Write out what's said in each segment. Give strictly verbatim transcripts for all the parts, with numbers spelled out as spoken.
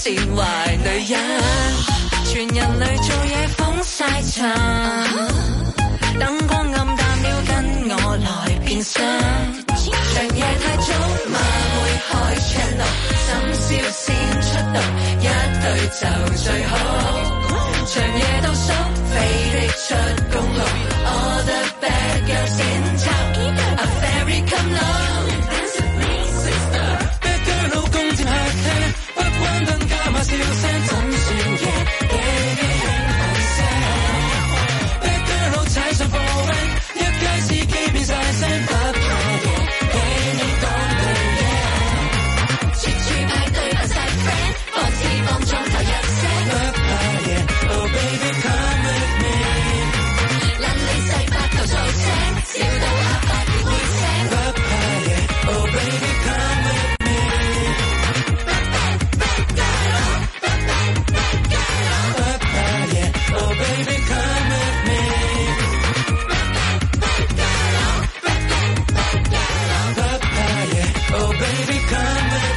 善壞女人，全人類做嘢風晒塵，燈光暗淡了跟我來變身，長夜太早馬會開 channel， 深宵先出動，一對就最好，長夜倒數飛的出公路 ，All the bad girls in town，A fairy come low。Dance with me, sister。Bad girl 老公接客廳，不關燈加碼笑聲，怎算嘅？幾興聲 ？Bad girl 老踩上貨 van， 一街司機變晒聲，不怕嘢，俾你講句嘢。處處派對扮晒 friend， 放肆放縱投入聲，不怕嘢。Oh baby come with me， 撚你細八頭做聲，笑到阿爸要會醒，不怕嘢。Oh baby come with me，Bad bad bad girl， bad bad bad girl， 不怕嘢。Oh baby come with me，Bad bad bad girl， bad bad bad girl， 不怕嘢。Oh baby come with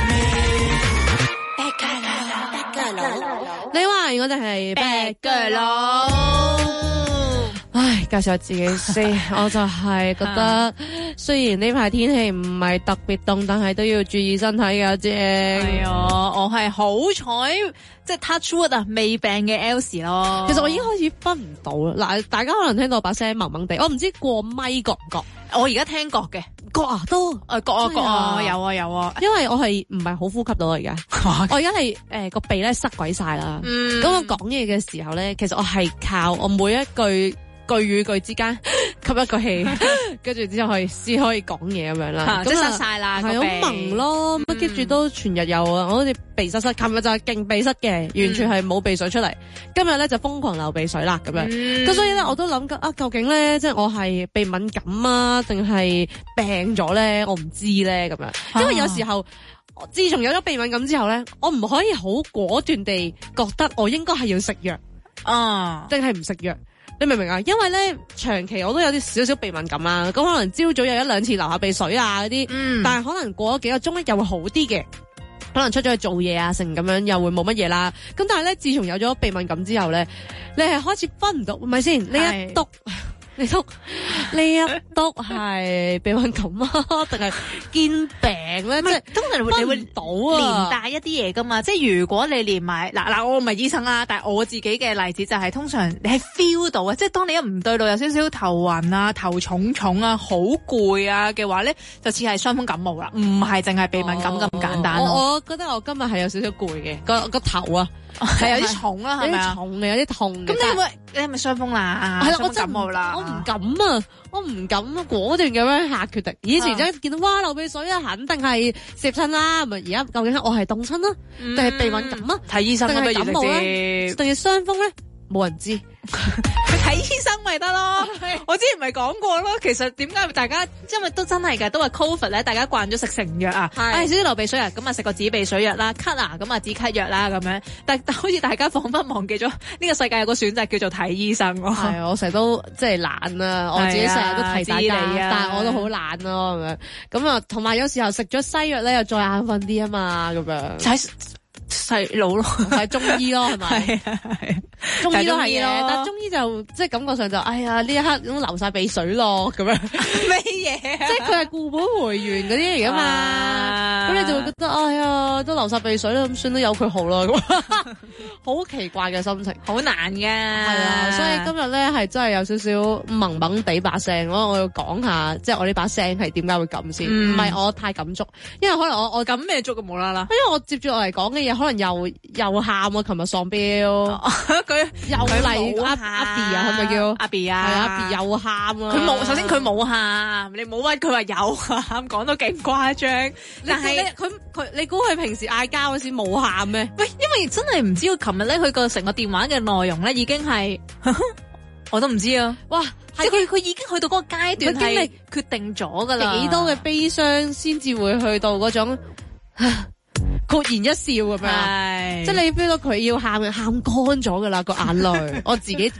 me，Bad girl bad girl， 你話我哋係 bad girl 佬。 唉，介紹下自己先，我就係覺得雖然呢排天氣唔係特別凍，但係都要注意身體㗎啫。 係啊，我係好彩，即係 touch wood 啊，未病嘅 Elsie 咯。 其實我已經開始分唔到啦。嗱，大家可能聽到把聲萌萌地，我唔知過咪覺唔覺。 我而家聽覺嘅， 覺啊都誒覺啊覺啊，有啊有啊。 因為我係唔係好呼吸到啊而家，我而家係誒個鼻咧塞鬼晒啦。咁、嗯、我講嘢嘅時候咧，其實我係靠我每一句句與句之間吸一個氣，跟住之後可以先可以講嘢咁樣啦。 咁塞晒啦， 係好萌咯，乜 keep 住都全日有啊！我好似鼻塞塞，琴日就係勁鼻塞嘅，完全係冇鼻水出嚟。今日咧就瘋狂流鼻水啦咁樣。咁、嗯、所以咧我都諗緊啊，究竟咧即係我係鼻敏感啊，定係病咗咧？我唔知咧咁樣。因為有時候，啊、自從有咗鼻敏感之後咧，我唔可以好果斷地覺得我應該係要食藥啊，定係唔食藥。你明唔明啊？因為咧長期我都有啲少少鼻敏感啦，咁可能朝早有一兩次流下鼻水啊嗰啲，嗯、但係可能過咗幾個鐘咧又會好啲嘅，可能出咗去做嘢啊成咁樣又會冇乜嘢啦。咁但係咧自從有咗鼻敏感之後咧，你係開始分唔到，唔係先呢一篤。你督呢一督係鼻敏感啊，定係堅病咧？即係通常你會到啊， 連帶一啲嘢噶嘛。即係如果你連埋嗱嗱，我唔係醫生啦，但係我自己嘅例子就係、是、通常你係 feel 到啊，即係當你一唔對路，有少少頭暈啊、頭重重啊、好攰啊嘅話咧，就似係傷風感冒啦，唔係淨係鼻敏感咁簡單、哦。 我我覺得我今日係有少少攰嘅，個個頭啊。 係有啲重啦，係咪啊？ 重嘅，有啲痛嘅。咁你有冇？你係咪傷風啦？ 係啦，我感冒啦。 我唔敢啊！我唔敢啊！果斷咁樣下決定。以前真係見到哇流鼻水啊，肯定係攝親啦。咪而家究竟我係凍親啦，定係鼻敏感啊？ 睇醫生定係感冒咧？定係傷風咧？冇人知。 睇醫生咪得咯，我之前咪講過咯。其實點解大家因為都真係嘅，都話 Covid 咧，大家慣咗食成藥啊，係少少流鼻水啊，咁啊食個止鼻水藥啦，咳啊咁啊止咳藥啦咁樣。但但好似大家彷彿忘記咗呢個世界有個選擇叫做睇醫生咯。係我成日都即係懶啊，我自己成日都提大家，你啊、但係我都好懶咯咁樣。咁啊，同埋有時候食咗西藥咧，又再眼瞓啲啊嘛咁樣。 細佬咯， 係中醫咯，係咪？ 係啊係， 中醫都係嘅，但係中醫就即係感覺上就，哎呀呢一刻都流晒鼻水咯，咁樣咩嘢？啊、 即係佢係固本回原嗰啲嚟噶嘛，咁、啊、你就會覺得，哎呀都流晒鼻水啦，咁算都由佢好啦，咁好奇怪嘅心情， 好難噶，係啊，所以今日咧係真係有少少萌萌地把聲，我我要講下，即係我呢把聲係點解會咁先，唔係、嗯、我太感觸，因為可能我我咁咩足嘅無啦啦， 因為我接住我嚟講嘅嘢可能又又喊啊！琴日喪標，佢又嚟阿阿 B 啊，係咪叫阿 B 啊？ 係阿 B 又喊啊！ 佢冇，首先佢冇喊，你冇屈佢話有喊，講到勁誇張。但係佢佢，你估佢平時嗌交嗰時冇喊咩？ 喂，因為真係唔知佢琴日咧，佢個成個電話嘅內容咧，已經係我都唔知啊！哇，即係佢佢已經去到嗰個階段，係經歷決定咗噶啦， 幾多嘅悲傷先至會去到嗰種。豁然一笑咁樣，即係你 feel 到佢要喊嘅，喊乾咗噶啦個眼淚，我自己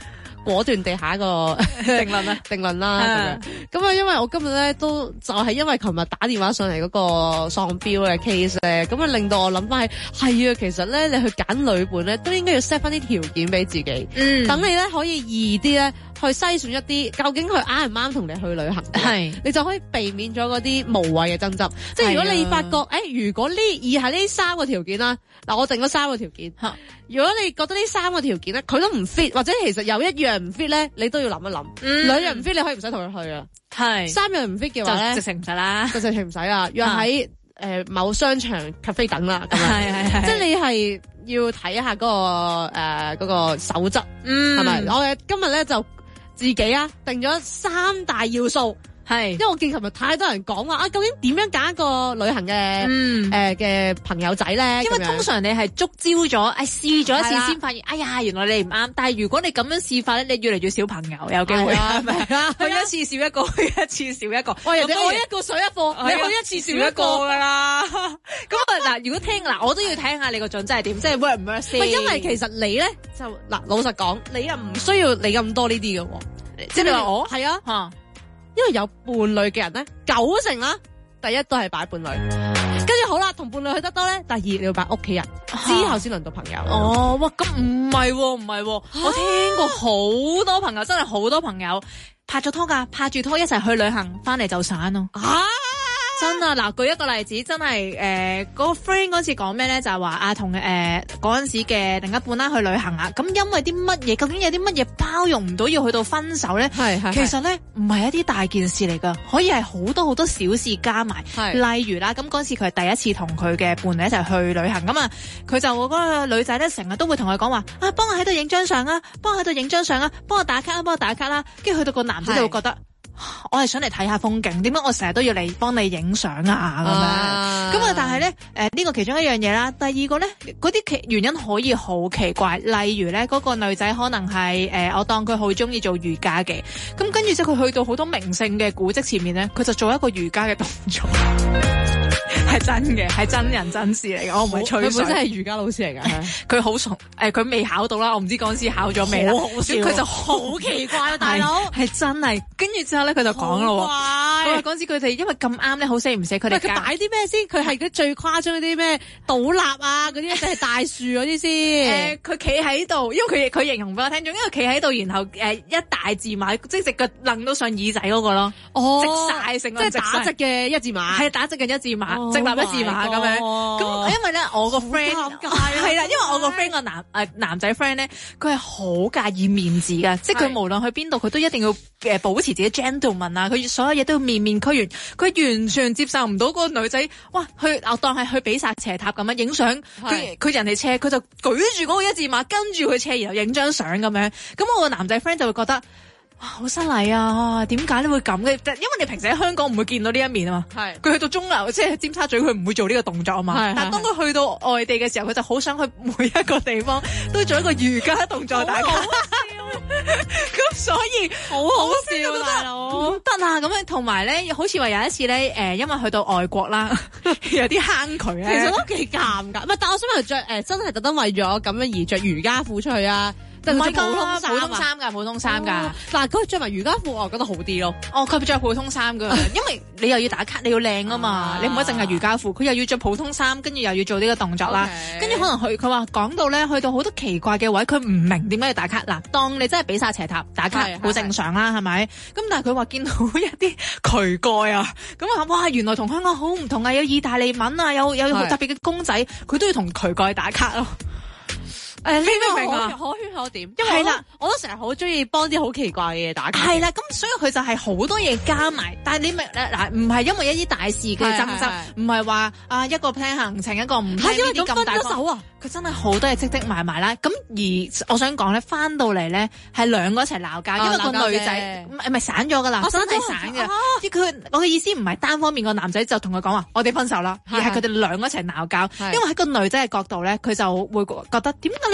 果斷地下一個定論啦， 定論啦咁樣。咁啊，因為我今日咧都就係、是、因為琴日打電話上嚟嗰個喪標嘅 case 咧，咁啊令到我諗翻起係啊，其實咧你去揀旅伴咧都應該要 set 翻啲條件俾自己，嗯，等你咧可以易啲咧去篩選一啲究竟佢啱唔啱同你去旅行，係你就可以避免咗嗰啲無謂嘅爭執。即係如果你發覺誒、欸，如果呢以下呢三個條件啦，嗱我定咗三個條件，如果你覺得呢三個條件咧佢都唔 fit，或者其實有一樣唔 fit 咧，你都要諗一諗。嗯、兩樣唔 fit 你可以唔使同佢去啊，係三樣唔 fit 嘅話咧， 直情唔使啦， 就直情唔使啦，約喺誒某商場 cafe 等啦，咁樣係係係，即係你係要睇下嗰、嗰個誒嗰、呃嗰個守則，嗯係咪？我哋今日咧就自己啊定咗三大要素。係，因為我見琴日太多人講話啊，究竟點樣揀一個旅行嘅誒嘅朋友仔咧？ 因為通常你係捉招咗，誒試咗一次先發現，哎呀，原來你唔啱。但係如果你咁樣試法咧，你越嚟越少朋友，有機會係咪啊？去一次少一個，去一次少一個。喂，人哋去一個水一個，你去一次少一個噶啦。咁啊嗱，如果聽嗱，我都要睇下你個準則係點，即係 work 唔 work 先。 因為其實你咧就嗱，老實講，你又唔需要你咁多呢啲嘅， 即係你話我係啊吓。因為有伴侶嘅人咧，九成啦，第一都係擺伴侶，跟住好啦，同伴侶去得多咧，第二你要擺屋企人，之後先輪到朋友。 哦，哇，咁唔係喎，唔係喎，我聽過好多朋友，真係好多朋友拍咗拖㗎，拍住拖一齊去旅行，翻嚟就散咯。啊！真啊！嗱，舉一個例子，真係誒，呃嗰個 friend 嗰次講咩咧？就係話啊，同誒嗰陣時嘅另一半啦去旅行啊，咁因為啲乜嘢？究竟有啲乜嘢包容唔到要去到分手咧？係係，其實咧唔係一啲大件事嚟噶，可以係好多好多小事加埋。係，例如啦，咁嗰次佢係第一次同佢嘅伴侶一齊去旅行，咁啊，佢就嗰個女仔咧成日都會同佢講話啊，幫我喺度影張相啊，幫我喺度影張相啊，幫我打卡啊，幫我打卡啦，跟住去到個男仔就會覺得。我係想嚟睇下風景，點解我成日都要嚟幫你影相啊咁樣？咁啊，但係咧，誒、呃、呢、這個其中一樣嘢啦。第二個咧，嗰啲奇原因可以好奇怪，例如咧，嗰、那個女仔可能係誒、呃，我當佢好中意做瑜伽嘅，咁跟住之後佢去到好多名勝嘅古蹟前面咧，佢就做一個瑜伽嘅動作。係真嘅，係真人真事嚟嘅，我唔係吹水。佢本身係瑜伽老師嚟㗎，佢好熟誒，佢未考到啦，我唔知嗰陣時考咗未啦。好好笑，佢就好奇怪啊，大佬係真係。跟住之後咧，佢就講咯喎，佢話嗰陣時佢哋因為咁啱咧，好死唔死佢哋。 佢擺啲咩先？佢係嗰最誇張嗰啲咩倒立啊，嗰啲定係大樹嗰啲先？誒，佢企喺度，因為佢佢形容俾我聽，仲因為企喺度，然後誒一大字馬，即係隻腳掕到上耳仔嗰個咯。哦，直晒成個即係打直嘅一字馬，係打直嘅一字馬。直立一字馬咁樣，咁因為咧我個 friend 係啦，因為我個 friend 個男誒男仔 friend 咧，佢係好介意面子噶，即係佢無論去邊度，佢都一定要誒保持自己 gentleman 啊，佢所有嘢都要面面俱圓，佢完全接受唔到嗰個女仔，哇，去我當係去比薩斜塔咁樣影相，佢佢人哋斜，佢就舉住嗰個一字馬跟住佢斜，然後影張相咁樣，咁我個男仔 friend 就會覺得。哇，好失禮啊！點解你會咁嘅？因為你平時喺香港唔會見到呢一面啊嘛。係。佢去到中樓，即係尖沙咀，佢唔會做呢個動作啊嘛。係。但係當佢去到外地嘅時候，佢就好想去每一個地方都做一個瑜伽動作，大家。好好笑。咁所以好好笑，大佬。唔得啊！咁樣同埋咧，好似話有一次咧，誒，因為去到外國啦，有啲坑渠咧，其實都幾尷尬。唔係，但我想問着誒，真係特登為咗咁樣而着瑜伽褲出去啊？唔係普通衫，普通衫㗎，普通衫㗎。嗱，佢着埋瑜伽褲，我覺得好啲咯。哦，佢着普通衫㗎，因為你又要打卡，你要靚啊嘛，你唔可以淨係瑜伽褲，佢又要着普通衫，跟住又要做呢個動作啦。跟住可能佢佢話講到咧，去到好多奇怪嘅位，佢唔明點解要打卡。嗱，當你真係比薩斜塔打卡，好正常啦，係咪？咁但係佢話見到一啲渠蓋啊，咁啊，哇，原來同香港好唔同啊，有意大利文啊，有有特別嘅公仔，佢都要同渠蓋打卡咯。誒，你明唔明啊？可圈可點，因為係啦，我都成日好中意幫啲好奇怪嘅嘢打卡。係啦，咁所以佢就係好多嘢加埋，但係你明嗱，唔係因為一啲大事嘅爭執，唔係話啊一個 plan 行程，一個唔 plan 呢啲咁大手啊。佢真係好多嘢積積埋埋啦。咁而我想講咧，翻到嚟咧係兩個一齊鬧交，因為個女仔唔係唔係散咗噶啦，真係散嘅。即係佢我嘅意思唔係單方面個男仔就同佢講話我哋分手啦，而係佢哋兩個一齊鬧交。因為喺個女仔嘅角度咧，佢就會覺得點解你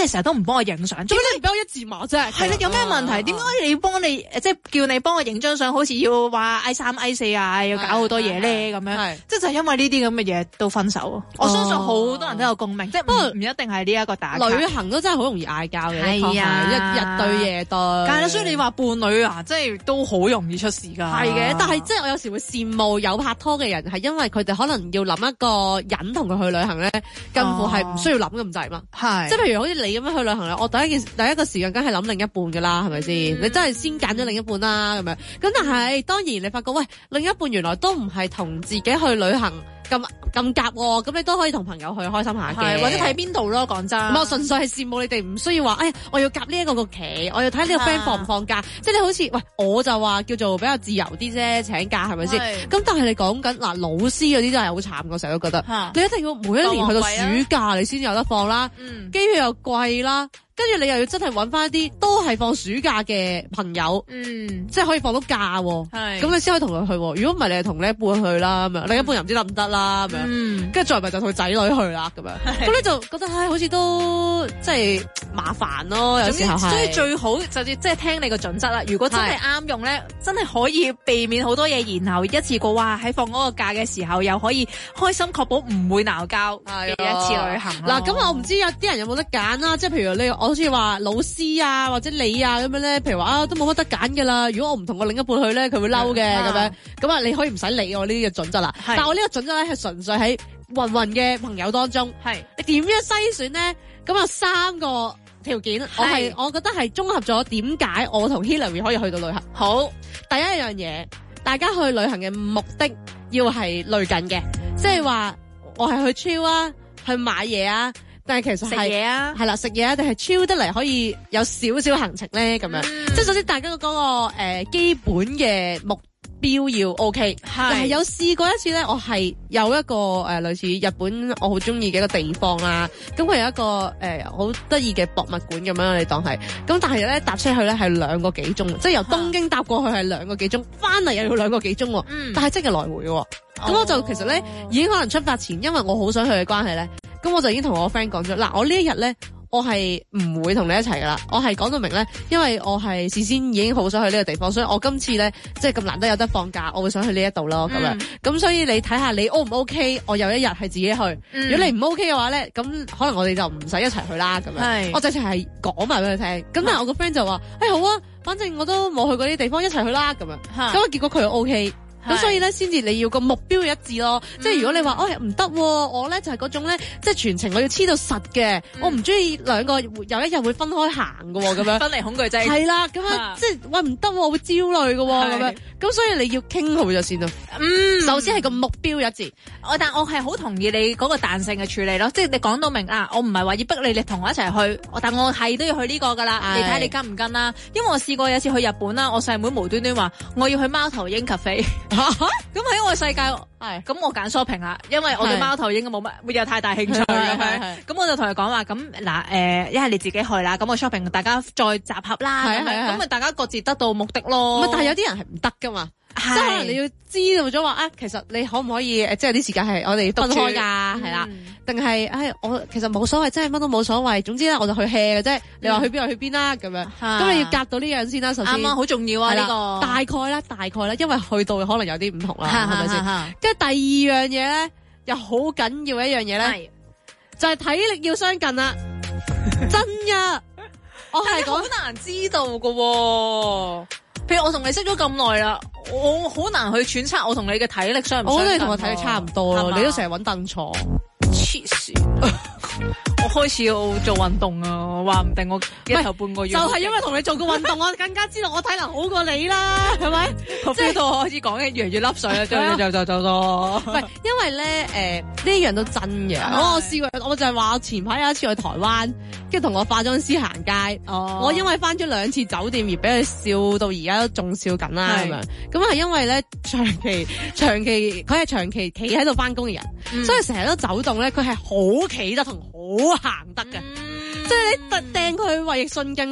你成日都唔幫我影相， 做咩你唔俾我一字馬啫？ 係啦，有咩問題？點解你要幫你即係叫你幫我影張相，好似要話 I 三 I 四啊，要搞好多嘢咧咁樣？即係就係因為呢啲咁嘅嘢都分手。我相信好多人都有共鳴，即係不過唔一定係呢一個打卡。 旅行都真係好容易嗌交嘅， 係啊， 日日對夜對。 係啦，所以你話伴侶啊，即係都好容易出事㗎。 係嘅，但係即係我有時會羨慕有拍拖嘅人，係因為佢哋可能要諗一個人同佢去旅行咧，近乎係唔需要諗咁滯嘛。係，即係譬如好似你咁樣去旅行咧，我第一件第一個時間梗係諗另一半㗎啦，係咪先？你真係先揀咗另一半啦，咁樣。咁但係當然你發覺喂，另一半原來都唔係同自己去旅行咁咁夾喎，咁你都可以同朋友去開心下嘅， 或者睇邊度咯。講真， 我純粹係羨慕你哋，唔需要話，哎，我要夾呢一個個期，我要睇呢個 friend 放唔放假，即係你好似喂，我就話叫做比較自由啲啫，請假係咪先？咁但係你講緊嗱，老師嗰啲真係好慘，我成日都覺得，你一定要每一年去到暑假你先有得放啦，機票又貴啦。跟住你又要真係揾翻啲都係放暑假嘅朋友，嗯，即係可以放到假，係咁你先可以同佢去。如果唔係，你係同另一半去啦，咁樣另一半又唔知得唔得啦，咁樣，跟住再咪就同佢仔女去啦，咁樣，咁你就覺得唉，好似都即係麻煩咯，有時候係。所以最好就即係聽你個準則啦。如果真係啱用咧，真係可以避免好多嘢，然後一次過哇喺放嗰個假嘅時候又可以開心，確保唔會鬧交嘅一次旅行。嗱，咁我唔知有啲人有冇得揀啦，即係譬如你。我好似話老師啊，或者你啊咁樣咧，譬如話啊都冇乜得揀噶啦。如果我唔同我另一半去咧，佢會嬲嘅咁樣。咁啊，你可以唔使理我呢啲嘅準則啦。但係我呢個準則咧係純粹喺芸芸嘅朋友當中。係你點樣篩選咧？咁有三個條件，我係我覺得係綜合咗點解我同 Hillary 可以去到旅行。好，第一樣嘢，大家去旅行嘅目的要係類近嘅，即係話我係去 chill 啊，去買嘢啊。但係其實係食嘢啊，係啦，食嘢啊，定係超得嚟可以有少少行程咧咁樣，嗯、即係首先大家嗰、嗰個誒、呃、基本嘅目標要 OK，但係有試過一次咧，我係有一個誒、呃、類似日本我好中意嘅一個地方啦，咁佢有一個誒好得意嘅博物館咁樣，你當係，咁但係咧搭車去咧係兩個幾鐘，即係由東京搭過去係兩個幾鐘，翻嚟又要兩個幾鐘，嗯、但係即係來回嘅，咁我就其實咧已經可能出發前，因為我好想去嘅關係咧。咁我就已經同我 friend 講咗，嗱，我呢一日咧，我係唔會同你一齊噶啦，我係講到明咧，因為我係事先已經好想去呢個地方，所以我今次咧，即係咁難得有得放假，我會想去呢一度咯，咁樣，咁、嗯、所以你睇下你 O 唔 OK，我有一日係自己去，嗯、如果你唔 OK 嘅話咧，咁可能我哋就唔使一齊去啦，咁樣，是我直情係講埋俾佢聽，咁但係我個 friend 就話，誒、哎、好啊，反正我都冇去過呢啲地方，一齊去啦，咁樣，咁啊結果佢又 OK。咁所以咧，先至你要個目標一致咯。嗯、即係如果你話，哦唔得，我咧就係嗰種咧，即係全程我要黐到實嘅，嗯、我唔中意兩個有一日會分開行嘅喎，咁樣。分離恐懼症。係啦，咁樣即係喂唔得，我會焦慮嘅喎，咁樣。咁所以你要傾好咗先咯。嗯，首先係個目標一致。 我但我係好同意你嗰個彈性嘅處理咯，即係你講到明啊，我唔係話要逼你，你同我一齊去，但我係都要去呢個㗎啦。你睇下你跟唔跟啦？因為我試過有次去日本啦，我細妹無端端話我要去貓頭鷹 cafe。咁喺我嘅世界，係咁我揀 shopping 啦，因為我對貓頭鷹冇乜會有太大興趣咁樣。咁我就同佢講話，咁嗱誒，一係你自己去啦，咁我 shopping 大家再集合啦，咁咪大家各自得到目的咯。 但係有啲人係唔得噶嘛，即係可能你要知道咗話啊，其實你可唔可以即係有啲時間係我哋分開㗎，係啦，定係唉我其實冇所謂，真係乜都冇所謂。總之咧我就去 hea 嘅啫，你話去邊就去邊啦咁樣。咁你要夾到呢樣先啦，首先啱啊，好重要啊呢個。大概啦，大概啦，因為去到可能有啲唔同啦，係咪先？跟住第二樣嘢咧，又好緊要一樣嘢咧，就係體力要相近啦，真㗎。我係講好難知道㗎。譬如我同你識咗咁耐啦，我好難去揣測我同你嘅體力相唔相近。我覺得你同我體力差唔多咯，吧你都成日搵凳坐。黐線！我開始要做運動啊，話唔定我一頭半個月。就係、是、因為同你做過運動，我更加知道我體能好過你啦，係咪？即係到我開始講嘅越嚟越粒水啦，就就就就多。唔係，因為咧誒呢樣都真嘅。我試過，我就係話我前排有一次去台灣，跟住同我化妝師行街。哦。我因為翻咗兩次酒店而俾佢笑到而家都仲笑緊啦咁樣。咁係因為咧長期長期佢係長期企喺度翻工嘅人，嗯、所以成日都走動咧，佢係好企得同好行得嘅。嗯、即係你掟佢去衛奕信徑咧，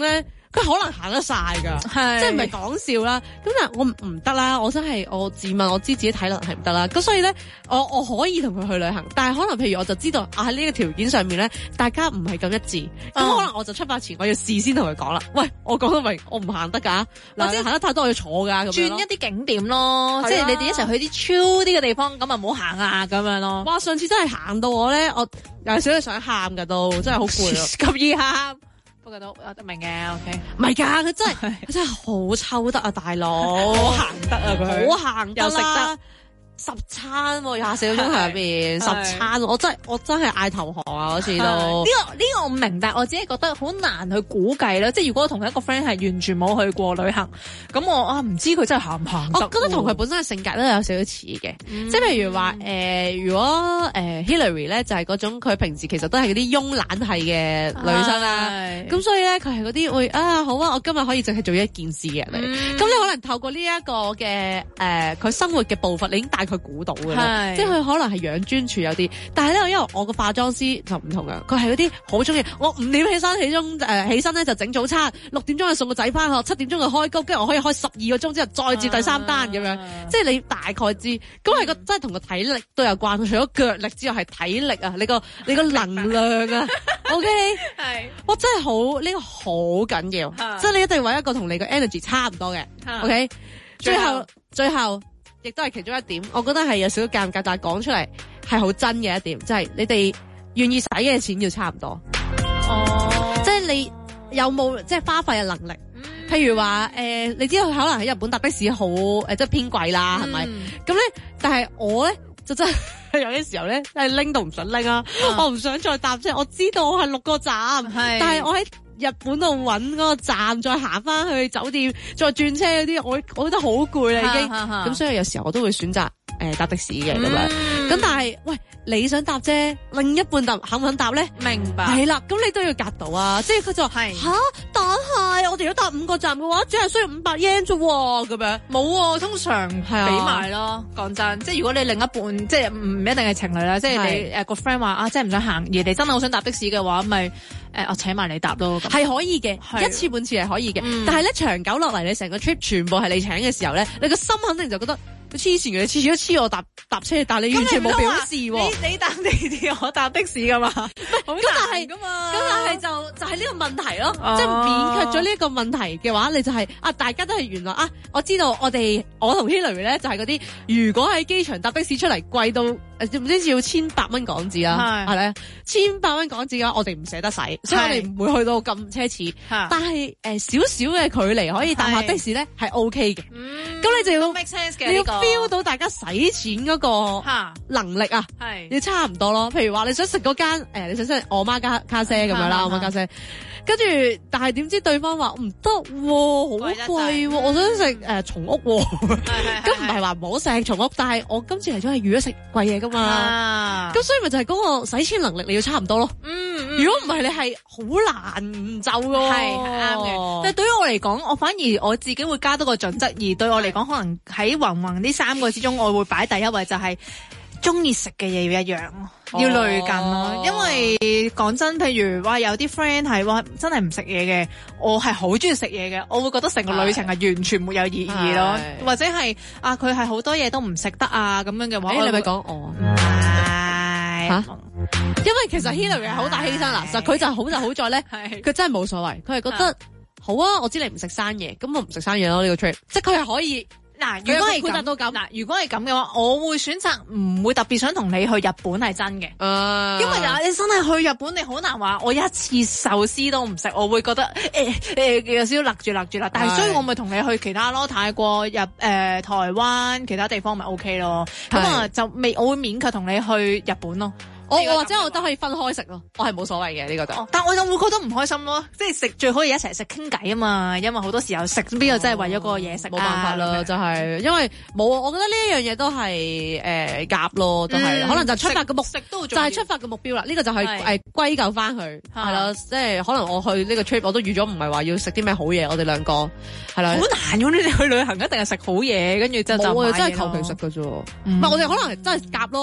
佢可能行得晒㗎，即係唔係講笑啦。咁但係我唔得啦，我真係我自問我知自己體能係唔得啦。咁所以咧，我我可以同佢去旅行，但係可能譬如我就知道啊喺呢個條件上面咧，大家唔係咁一致，咁、嗯、可能我就出發前我要事先同佢講啦。喂，我講得明，我唔行得㗎，嗱你行得太多我要坐㗎，咁轉一啲景點咯，即係你哋一齊去啲超啲嘅地方，咁啊唔好行啊咁樣咯。 哇！上次真係行到我咧，我有少少想喊㗎都，真係好攰啊， 咁易喊。不過都我都明嘅 ，OK。 唔係㗎，佢真係佢真係好抽得啊，大佬， 好行得啊佢， 好行得啦。十餐喎，廿四個鐘頭入邊十餐，我真係我真係嗌投降啊！嗰次都呢個呢個我唔明白，我只係覺得好難去估計啦。即係如果我同一個 friend 係完全冇去過旅行，咁我啊唔知佢真係行唔行得。 我覺得同佢本身嘅性格都有少少似嘅，即係譬如話誒，如果誒 Hillary 咧就係嗰種佢平時其實都係嗰啲慵懶係嘅女生啦，咁所以咧佢係嗰啲會啊好啊，我今日可以淨係做一件事嘅人嚟。咁你可能透過呢一個嘅誒佢生活嘅步伐，你已經大佢估到嘅啦，即係佢可能係養尊處有啲，但係咧因為我個化妝師就唔同嘅，佢係嗰啲好中意我五點起身起鐘誒起身咧就整早餐，六點鐘就送個仔翻學，七點鐘就開工，跟住我可以開十二個鐘之後再接第三單咁樣，啊、即係你大概知，咁係個真係同個體力都有關，除咗腳力之外係體力啊，你個你個能量啊，OK 係，我真係好呢個好緊要，啊、即係你一定揾一個同你個 energy 差唔多嘅、啊、，OK， 最後最後。亦都係其中一點，我覺得係有少少尷尬，但係講出嚟係好真嘅一點，即係你哋願意使嘅錢要差唔多。哦，即係你有冇即係花費嘅能力？嗯、譬如話誒、呃，你知道可能喺日本搭的士好誒，即係偏貴啦，係咪、嗯？咁咧，但係我咧就真係有啲時候咧，係拎到唔想拎啊！嗯、我唔想再搭車，我知道我係六個站，是但係我喺日本度揾嗰個站，再行翻去酒店，再轉車嗰啲，我我覺得好攰啦已經。咁所以有時候我都會選擇誒搭的士嘅咁樣。咁但係喂，你想搭啫，另一半搭肯唔肯搭咧？明白。係啦，咁你都要夾到啊！即係佢就話吓，但係我哋如果搭五個站嘅話，只係需要五百 yen 啫喎，咁樣冇喎。通常俾埋咯。講真，即係如果你另一半即係唔一定係情侶啦，即係你誒個 friend 話啊，即係唔想行，而你真係好想搭的士嘅話，咪。誒，我請埋你搭咯，係可以嘅，是一次半次係可以嘅，嗯、但係咧長久落嚟，你成個 trip 全部係你請嘅時候咧，你個心肯定就覺得佢黐線嘅，你次次都黐我搭搭車，但係你完全冇表示喎。你你搭地鐵，我搭的士噶嘛？咁但係噶嘛？咁但係就就係、是、呢個問題咯，啊、即係免卻咗呢一個問題嘅話，你就係、是、啊，大家都係原來啊，我知道我哋我同 Hillary 咧就係嗰啲，如果喺機場搭的士出嚟貴到。誒唔知要千百蚊港紙啦，係咧千百蚊港紙嘅話，我哋唔捨得使，所以我哋唔會去到咁奢侈。但係誒少少嘅距離可以搭下的士咧，係 OK 嘅。咁你就要 make sense 嘅，你要 feel 到大家使錢嗰個能力啊，係要差唔多咯。譬如話你想食嗰間誒，你想食我媽家卡西咁樣啦，我媽家西。跟住，但係點知對方話唔得喎，好貴喎，我想食誒松屋喎。咁唔係話唔好食松屋，但係我今次嚟咗係預咗食貴嘢噶嘛。咁所以咪就係嗰個使錢能力你要差唔多咯。嗯，如果唔係你係好難就㗎。係啱嘅。但係對於我嚟講，我反而我自己會加多個準則，而對我嚟講，可能喺芸芸呢三個之中，我會擺第一位就係中意食嘅嘢要一樣。要類近咯，因為講真，譬如話有啲 friend 係話真係唔食嘢嘅，我係好中意食嘢嘅，我會覺得成個旅程係完全沒有意義咯，或者係啊佢係好多嘢都唔食得啊咁樣嘅話，誒你咪講我係吓，因為其實 Hillary 係好大犧牲啦，其實佢就好就好在咧，佢真係冇所謂，佢係覺得好啊，我知你唔食生嘢，咁我唔食生嘢咯呢個 trip， 即係佢係可以。嗱，如果係咁，嗱，如果係咁嘅話，我會選擇唔會特別想同你去日本係真嘅，uh, 因為嗱，你真係去日本，你好難話我一次壽司都唔食，我會覺得誒誒有少少勒住勒住啦。但係所以我咪同你去其他咯，泰國、日誒、呃、台灣其他地方咪 OK 咯。咁啊就未，我會勉強同你去日本咯。我我或者我都可以分開食咯，我係冇所謂嘅呢個就。但我就會覺得唔開心咯，即係食最好係一齊食傾偈啊嘛，因為好多時候食邊個真係為咗嗰個嘢食，冇辦法啦，就係因為冇，我覺得呢一樣嘢都係誒夾咯，都係可能就出發嘅目食都就係出發嘅目標啦。呢個就係誒歸咎翻去係啦，即係可能我去呢個 trip 我都預咗唔係話要食啲咩好嘢，我哋兩個係啦。好難㗎，你哋去旅行一定係食好嘢，跟住就就冇啊，真係求其食㗎啫。唔係我哋可能真係夾咯。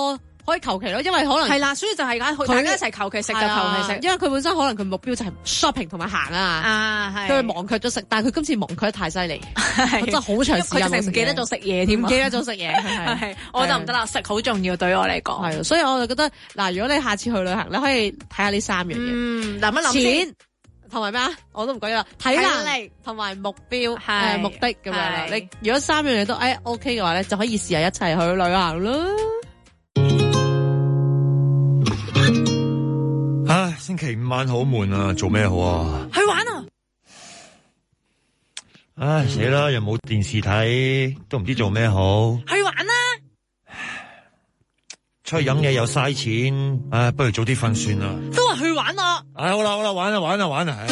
可以求其咯，因為可能係啦，所以就係㗎，大家一齊求其食就求其食， 因為佢本身可能佢目標就係 shopping 同埋行啊， 啊係， 佢忘卻咗食，但係佢今次忘卻得太犀利，真係好長時間唔記得咗食嘢添， 唔記得咗食嘢，係我就唔得啦，食好重要對我嚟講， 係，所以我就覺得嗱，如果你下次去旅行，你可以睇下呢三樣嘢， 嗯，諗一諗錢同埋咩啊？我都唔講啦，體能同埋目標誒目的咁樣啦。你如果三樣嘢都誒 OK 嘅話咧，就可以試下一齊去旅行咯。 唉，星期五晚好悶啊，做咩好啊？ 去玩啊！ 唉，死啦，又冇電視睇，都唔知做咩好。 去玩啦！ 出去飲嘢又嘥錢，唉，不如早啲瞓算啦。 都話去玩咯。 唉，好啦好啦，玩啊玩啊玩啊！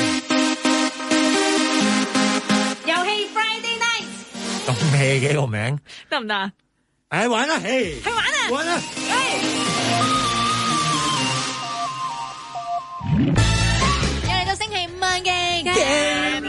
遊戲 Friday Night 咁咩嘅個名得唔得啊？ 唉，玩啦，嘿， 去玩啊！ 玩啊！ 又嚟到星期五晚嘅 Game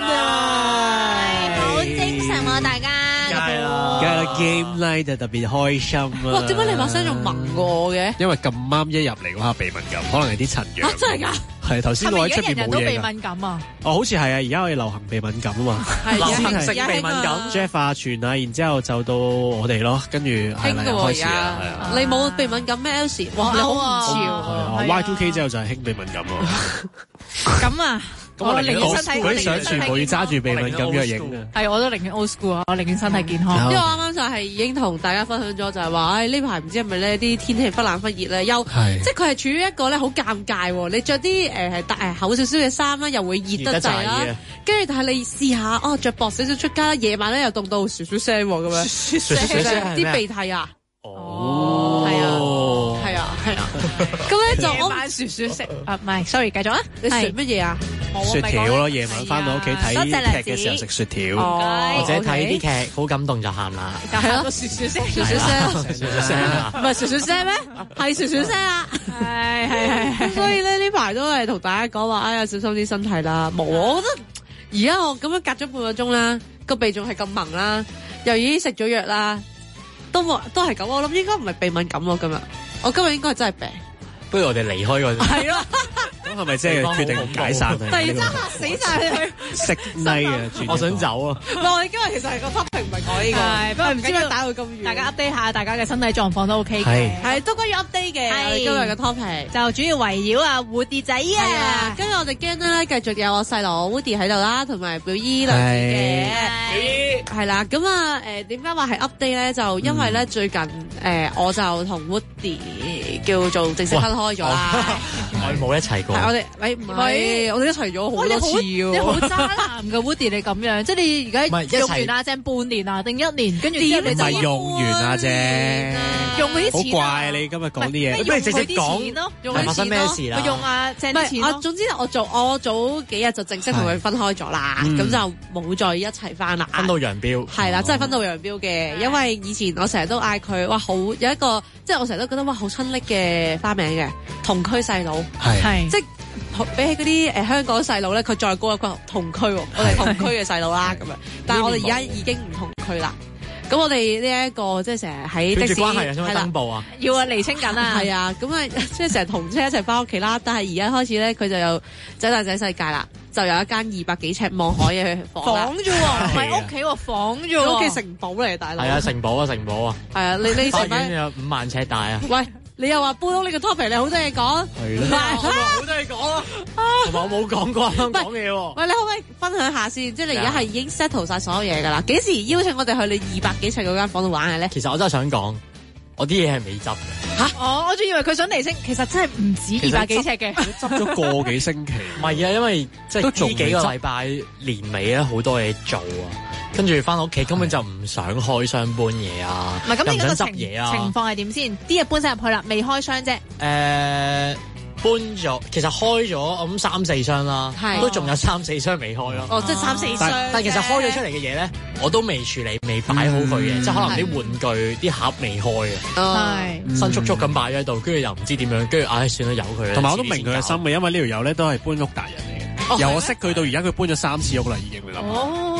Night，好精神啊大家！ 梗係啦 ，Game Night 就特別開心啊！ 哇，點解你把聲仲萌過我嘅？ 因為咁啱一入嚟嗰下鼻敏感，可能係啲塵藥。 啊，真係㗎！ 係頭先我喺出邊冇嘢㗎。係咪而家人人都鼻敏感啊？ 哦，好似係啊！而家我哋流行鼻敏感啊嘛， 流行性鼻敏感。 Jeff 啊，傳啊，然之後就到我哋咯，跟住係啦，開始啦，係啊！ 你冇鼻敏感咩 Elsie？哇，你好唔潮 ！Y two K 之後就係興鼻敏感咯。 咁啊！我寧願身體， 嗰啲相全部要揸住鼻敏感嘅影。 係，我都寧願 old school 啊！我寧願身體健康。 因為我啱啱就係已經同大家分享咗，就係話，唉，呢排唔知係咪咧啲天氣忽冷忽熱咧，又即係佢係處於一個咧好尷尬喎。你着啲誒係大誒厚少少嘅衫啦，又會熱得滯啦。跟住但係你試下，哦，着薄少少出街，夜晚咧又凍到噓噓聲咁樣，啲鼻涕啊！哦，係啊，係啊，係啊，咁咧就我晚雪雪食啊，唔係 ，sorry，繼續啊， 你食乜嘢啊？ 雪條咯，夜晚翻到屋企睇劇嘅時候食雪條， 或者睇啲劇好感動就喊啦， 係咯，雪雪聲，雪雪聲， 雪雪聲啊， 唔係雪雪聲咩？係雪雪聲啊， 係係係， 所以咧呢排都係同大家講話，哎呀，小心啲身體啦。冇，我覺得而家我咁樣隔咗半個鐘啦，個鼻仲係咁萌啦，又已經食咗藥啦。都冇，都係咁。我諗應該唔係鼻敏感咯，今日我今日應該係真係病。 不如我哋離開個。 係咯。 咁係咪即係決定解散？ 突然間嚇死晒佢。 食泥啊！ 我想走啊！ 唔係，我哋今日其實係個 topic 唔係講呢個，係不過唔知點解打到咁遠。 大家 update 下大家嘅身體狀況都 OK 嘅。 係係都關於 update 嘅。係今日嘅 topic 就主要圍繞啊蝴蝶仔啊。 跟住我哋驚咧，繼續有我細佬 Woody 喺度啦，同埋表姨兩字嘅。 表姨係啦，咁啊誒點解話係 update 咧？就因為咧最近誒我就同 Woody 叫做正式分開咗啦。 我哋冇一齊過。 係我哋誒唔係我哋一齊咗好多次喎。 你好渣男㗎 Woody 你咁樣，即係你而家用完阿正半年啊定一年，跟住之後你就唔係用完阿正， 用嗰啲錢。 好怪你今日講啲嘢， 不如直接講咯， 係發生咩事啦？ 用阿正啲錢咯。 我總之我做我早幾日就正式同佢分開咗啦，咁就冇再一齊翻啦。 分道揚鑣。 係啦，真係分道揚鑣嘅，因為以前我成日都嗌佢，哇好有一個，即係我成日都覺得哇好親昵嘅花名嘅同區細佬， 係即係比起嗰啲誒香港細佬咧，佢再高一個同區，我哋同區嘅細佬啦咁樣，但係我哋而家已經唔同區啦。咁我哋呢一個即係成日喺的士， 關係啊，想登報啊， 要啊釐清緊啊， 係啊，咁啊即係成日同車一齊翻屋企啦。但係而家開始咧，佢就有仔大仔世界啦，就有一間二百幾尺望海嘅房房啫喎，唔係屋企喎，房啫喎， 屋企城堡嚟，大佬。 係啊，城堡啊，城堡啊。 係啊，你你花園有五萬尺大啊。 喂，你又話搬屋呢個 topic，你好多嘢講。 係咯。 好多嘢講啊。同埋我冇講過香港嘢喎。 喂，你可唔可以分享下先？即係你而家係已經 settle 晒所有嘢㗎啦。幾時邀請我哋去你二百幾尺嗰間房度玩嘅咧？ 其實我真係想講，我啲嘢係未執嘅。 嚇！我我仲以為佢想釐清，其實真係唔止二百幾尺嘅， 執咗個幾星期。 唔係啊，因為即係呢幾個禮拜年尾咧好多嘢做啊，跟住翻到屋企根本就唔想開箱搬嘢啊， 唔係咁，你嗰個執嘢啊情況係點先？啲嘢搬晒入去啦，未開箱啫。 誒。搬咗，其實開咗我諗三四箱啦，都仲有三四箱未開咯。 哦，即係三四箱。 但係其實開咗出嚟嘅嘢咧，我都未處理，未擺好佢嘅，即係可能啲玩具啲盒未開嘅， 係新速速咁擺咗喺度，跟住又唔知點樣，跟住唉算啦，由佢啦。 同埋我都明佢嘅心嘅，因為呢條友咧都係搬屋達人嚟嘅，由我識佢到而家，佢搬咗三次屋啦，已經你諗。 哦。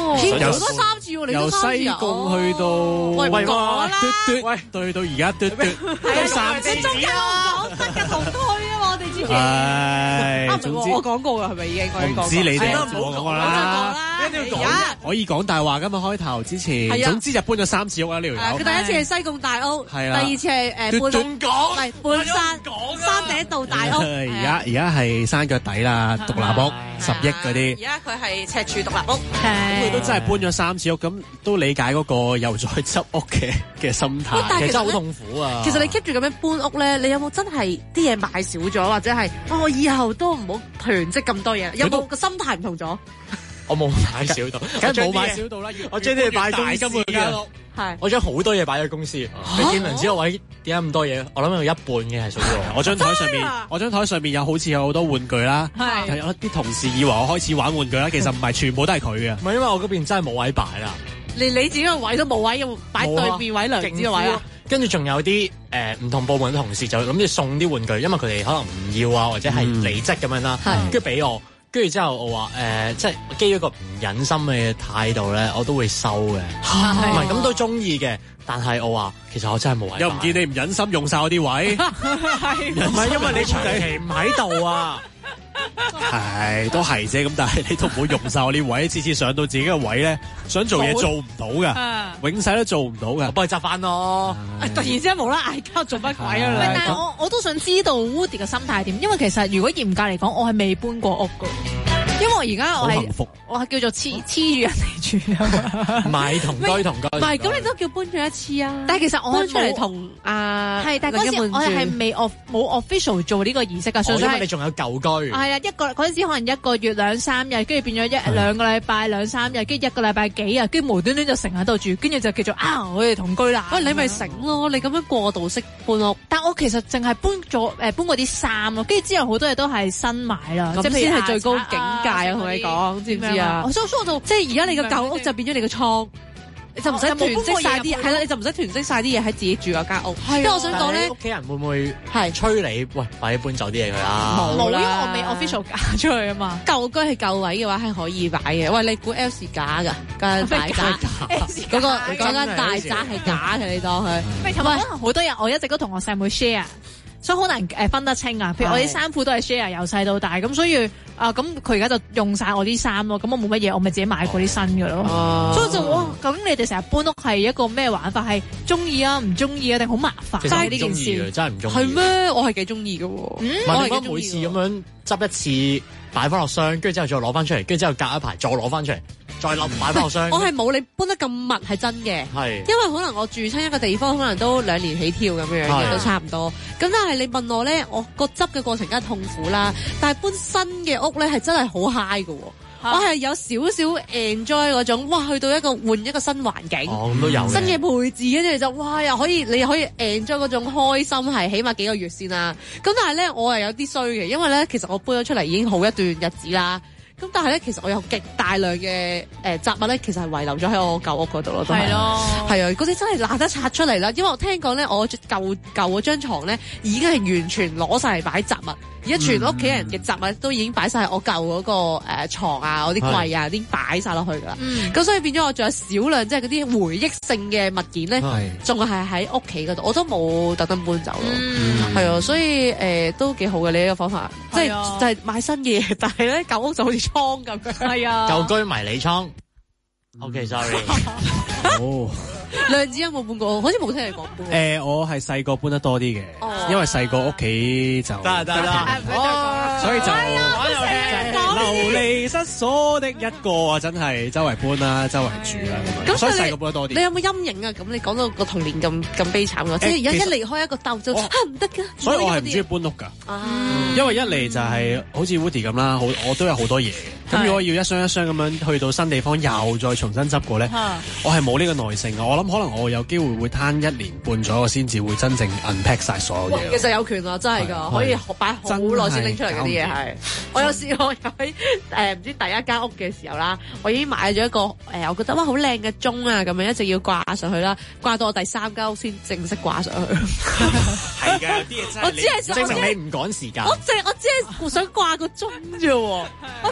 喎，好多三次喎，你都三次由西貢去到喂喂啦，嘟嘟喂對到而家嘟嘟都三次。 你中間我講得嘅同區啊嘛，我哋之前。 係，總之我講過㗎，係咪已經？ 我唔知你哋唔好講過啦。 一定要講啦， 可以講大話㗎嘛？開頭之前，總之就搬咗三次屋啦呢條友。 佢第一次係西貢大屋， 係啦， 第二次係誒半仲講， 唔係半山山頂道大屋。 而家而家係山腳底啦，獨立屋十億嗰啲。 而家佢係赤柱獨立屋， 咁佢都真係搬咗三次屋，咁都理解嗰個又再執屋嘅嘅心態。 其實真係好痛苦啊！ 其實你 keep 住咁樣搬屋咧，你有冇真係啲嘢買少咗，或者係啊我以後都唔好囤積咁多嘢？有冇個心態唔同咗？ 我冇買少到， 梗係冇買少到啦。 我將啲嘢擺公司間屋， 係我將好多嘢擺喺公司。你見唔知個位點解咁多嘢？我諗有一半嘅係屬於我。 我張台上面，我張台上面有好似有好多玩具啦。係有啲同事以為我開始玩玩具啦，其實唔係，全部都係佢嘅。 唔係因為我嗰邊真係冇位擺啦， 連你自己個位都冇位，要擺對面位梁子個位啊。 跟住仲有啲誒唔同部門嘅同事就諗住送啲玩具，因為佢哋可能唔要啊，或者係離職咁樣啦，跟住俾我。跟住之後我話誒、呃，即係基於一個唔忍心嘅態度咧，我都會收嘅。唔係咁都中意嘅，但係我話其實我真係冇位。 又唔見你唔忍心用晒我啲位， 唔係因為你長期唔喺度啊。 係都係啫，咁但係你都唔好用晒我啲位，次次上到自己嘅位咧，想做嘢做唔到噶，永世都做唔到噶。 我幫你執翻咯。 突然之間冇啦嗌交做乜鬼啊？ 但係我我都想知道 Woody 嘅心態係點，因為其實如果嚴格嚟講，我係未搬過屋噶。因為我而家我係我係叫做黐黐住人哋住啊嘛， 買同居同居。 唔係咁，你都叫搬咗一次啊？ 但係其實我搬出嚟同啊係，但係嗰時我係未 off 冇 official 做呢個儀式啊，所以因為你仲有舊居。 係啊，一個嗰陣時可能一個月兩三日，跟住變咗一兩個禮拜兩三日，跟住一個禮拜幾日，跟住無端端就成喺度住，跟住就叫做啊我哋同居啦。 喂，你咪醒咯，你咁樣過渡式搬屋。 但我其實淨係搬咗誒搬過啲衫咯，跟住之後好多嘢都係新買啦，即係先係最高境界啊！同你講，知唔知啊？ 所以所以我就即係而家你個舊屋就變咗你個倉，你就唔使囤積晒啲，係啦，你就唔使囤積晒啲嘢喺自己住嗰間屋。因為我想講咧， 屋企人會唔會係催你？喂，快啲搬走啲嘢佢啦！ 冇，因為我未 official 嫁出去啊嘛。 舊居係舊位嘅話係可以擺嘅。喂，你估 L 是假㗎？間大宅嗰個嗰間大宅係假嘅，你當佢。 喂，同埋可能好多嘢我一直都同我細妹 share。所以好難誒分得清啊！譬如我啲衫褲都係 share 由細到大，咁所以啊咁佢而家就用晒我啲衫咯，咁我冇乜嘢，我咪自己買過啲新嘅咯。啊、所以就哇，咁你哋成日搬屋係一個咩玩法？係中意啊，唔中意啊，定好麻煩？ 其實係呢件事真係唔中意。 係咩？我係幾中意嘅喎。嗯， 我係每次咁樣執一次擺翻落箱，跟住之後再攞翻出嚟，跟住之後隔一排再攞翻出嚟。再諗擺翻落箱， 我係冇你搬得咁密係真嘅，係因為可能我住親一個地方，可能都兩年起跳咁樣嘅，都差唔多。咁但係你問我咧，我個執嘅過程梗係痛苦啦。但係搬新嘅屋咧係真係好 high 嘅，我係有少少 enjoy 嗰種，哇！去到一個換一個新環境， 哦咁都有新嘅配置，跟住就哇又可以你又可以 enjoy 嗰種開心，係起碼幾個月先啦。咁但係咧我係有啲衰嘅，因為咧其實我搬咗出嚟已經好一段日子啦。咁但係咧，其實我有極大量嘅誒雜物咧，其實係遺留咗喺我舊屋嗰度咯，都係。係咯，係啊，嗰啲真係懶得拆出嚟啦。因為我聽講咧，我舊舊嗰張牀咧已經係完全攞晒嚟擺雜物，而家全屋企人嘅雜物都已經擺晒喺我舊嗰個誒牀啊，我啲櫃啊，已經擺晒落去噶啦。咁、嗯、所以變咗我仲有少量即係嗰啲回憶性嘅物件咧，仲係喺屋企嗰度，我都冇特登搬走咯。係啊、嗯，所以誒、呃、都幾好嘅呢一個方法，即係就係、是、買新嘅嘢，但係咧舊屋就好似倉咁樣，係啊， 舊居迷你倉。OK，sorry。 哦， 梁子有冇搬過？好似冇聽你講搬。 誒，我係細個搬得多啲嘅，因為細個屋企就得得啦， 所以就玩遊戲，流離失所的一個啊，真係周圍搬啦，周圍住啦咁樣。所以細個搬得多啲。 你有冇陰影啊？咁你講到個童年咁咁悲慘嘅，即係而家一離開一個竇就嚇唔得㗎。 所以我係唔中意搬屋㗎，因為一嚟就係好似 Woody 咁啦，好我都有好多嘢。咁如果要一箱一箱咁樣去到新地方又再重新執過咧，我係冇呢個耐性嘅。我諗可能我有機會會攤一年半咗，我先至會真正 unpack 晒所有嘢。 其實有權啊，真係㗎，可以擺好耐先拎出嚟嗰啲嘢係。我有試過喺誒唔知第一間屋嘅時候啦，我已經買咗一個誒、呃，我覺得哇好靚嘅鐘啊，咁樣一直要掛上去啦，掛到我第三間屋先正式掛上去。 係嘅，有啲嘢真係我只係證明你唔趕時間。 我淨我只係想掛個鐘啫喎，我掛到第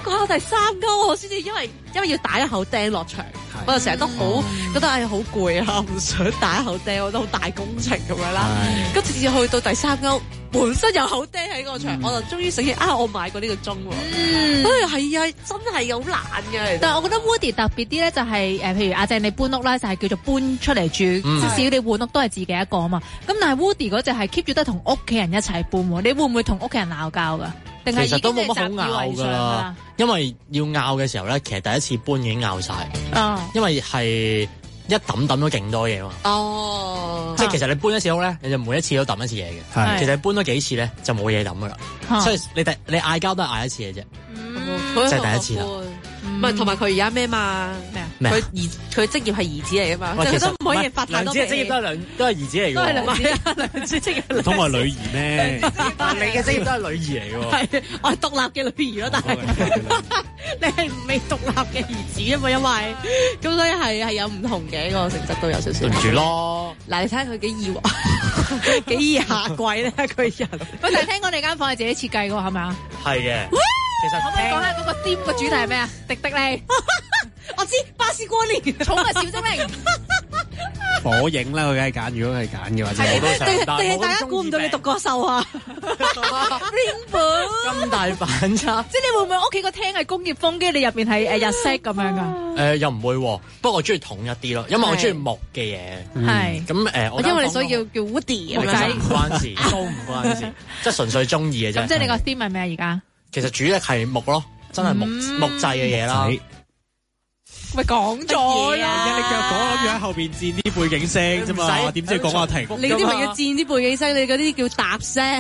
三勾我先至，因為因為要打一口釘落牆，我就成日都好覺得唉好攰啊，唔想打一口釘，我覺得好大工程咁樣啦。咁直至去到第三勾，本身有口釘喺個牆，嗯、我就終於醒起啊！我買過呢個鐘喎。嗯，唉係啊，真係好難嘅。 但係我覺得 Woody 特別啲咧，就係、是、誒，譬如阿鄭你搬屋啦，就係、是、叫做搬出嚟住，嗯、至少你換屋都係自己一個啊嘛。咁但係 Woody 嗰隻係 keep 住都係同屋企人一齊搬喎。你會唔會同屋企人鬧交㗎？定係其實都冇乜好拗㗎啦，因為要拗嘅時候咧，其實第一次搬已經拗晒。哦，因為係。一抌抌咗勁多嘢嘛，哦，即係其實你搬一次屋咧，你就每一次都抌一次嘢嘅。係，其實你搬咗幾次咧，就冇嘢抌噶啦。所以你第你嗌交都係嗌一次嘅啫，即係第一次啦。 唔係，同埋佢而家咩嘛？咩啊？佢兒佢職業係兒子嚟噶嘛？即係都唔可以發太多脾氣。兩隻職業都係兩都係兒子嚟嘅。都係兩隻兩隻職業。唔通係女兒咩？你嘅職業都係女兒嚟嘅。係，我係獨立嘅女兒咯，但係你係未獨立嘅兒子啊嘛，因為咁所以係係有唔同嘅個性質都有少少。對唔住咯。嗱，你睇下佢幾易幾易下跪咧，佢人。喂，但係聽講你間房係自己設計嘅喎，係咪啊？係嘅。其實可唔可以講下嗰個 theme 個主題係咩啊？迪迪利，我知巴斯光年，寵物小精靈，火影啦，佢梗係揀，如果係揀嘅話，我都想。定定係大家估唔到你獨角獸啊 ？Rainbow 咁大反差，即係你會唔會屋企個廳係工業風，跟住你入邊係誒日式咁樣噶？誒又唔會，不過我中意統一啲咯，因為我中意木嘅嘢。係咁誒，因為你所以叫叫 Woody 咁樣，唔關事，都唔關事，即係純粹中意嘅啫。咁即係你個 theme 係咩而家？其實主力係木咯，真係木、嗯、木製嘅嘢啦。咪講咗啦！而家你繼續講，諗住喺後邊墊啲背景聲啫嘛，點知講話停？你嗰啲咪要墊啲背景聲，你嗰啲叫搭聲。